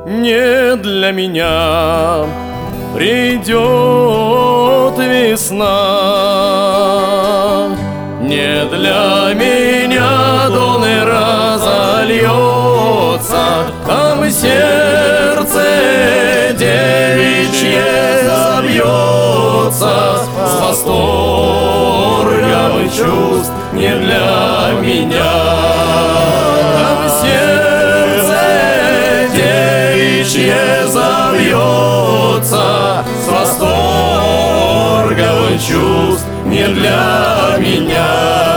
Не для меня придет весна, не для меня дон разольется, там сердце девичье забьется с восторгом и чувств. Не для меня там сердце девичье забьется с восторгом и чувств. Не для меня,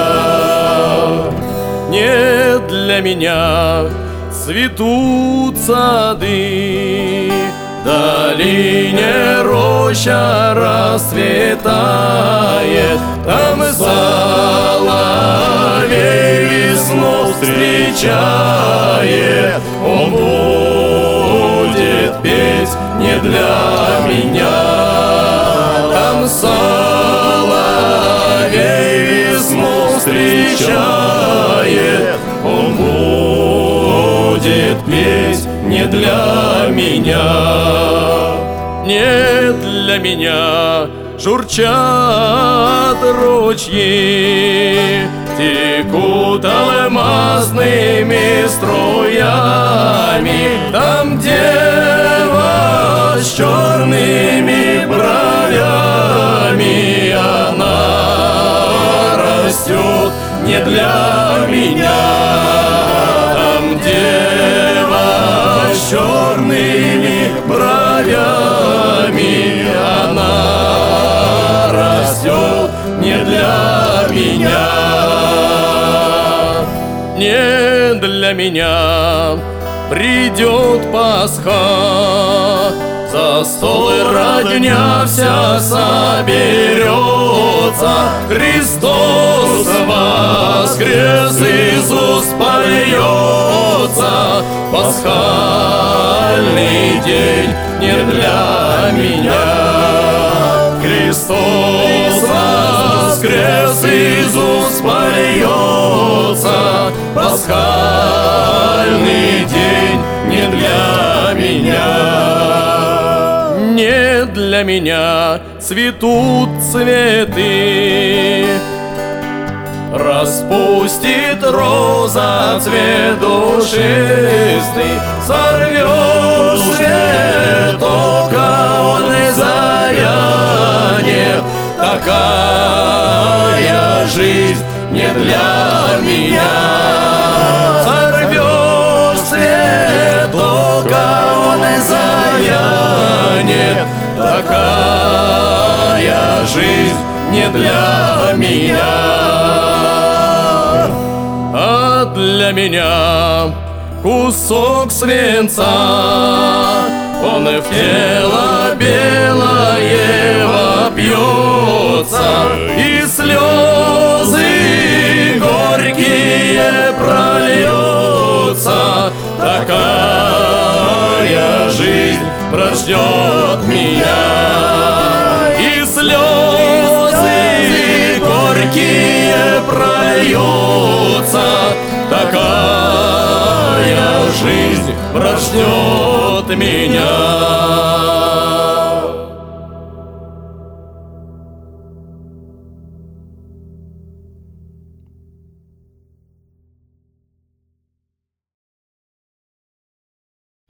не для меня цветут сады, в долине роща расцветает, там соловей весну встречает. Он будет петь не для меня, там соловей весну встречает. Он будет петь не для меня, не для меня журчат ручьи, текут алмазными струями, там дева с черными бровями, она растет не для меня, там дева с черными бровями, она растет не для меня, не для меня придет Пасха, за стол и родня вся соберется, Христос воскрес, Иисус польется, пасхальный день не для меня. Христос воскрес, Иисус польется, пасхальный день не для меня. Не для меня цветут цветы, распустит роза цвет душистый, сорвет цветок, а он и завянет. Такая жизнь не для меня. Сорвет цветок, а он и завянет. Такая жизнь не для меня, а для меня кусок свинца. Он и в тело белое вопьется, и слезы горькие прольются. Такая жизнь прождет меня, и слезы горькие прольются. Такая жизнь прождет меня.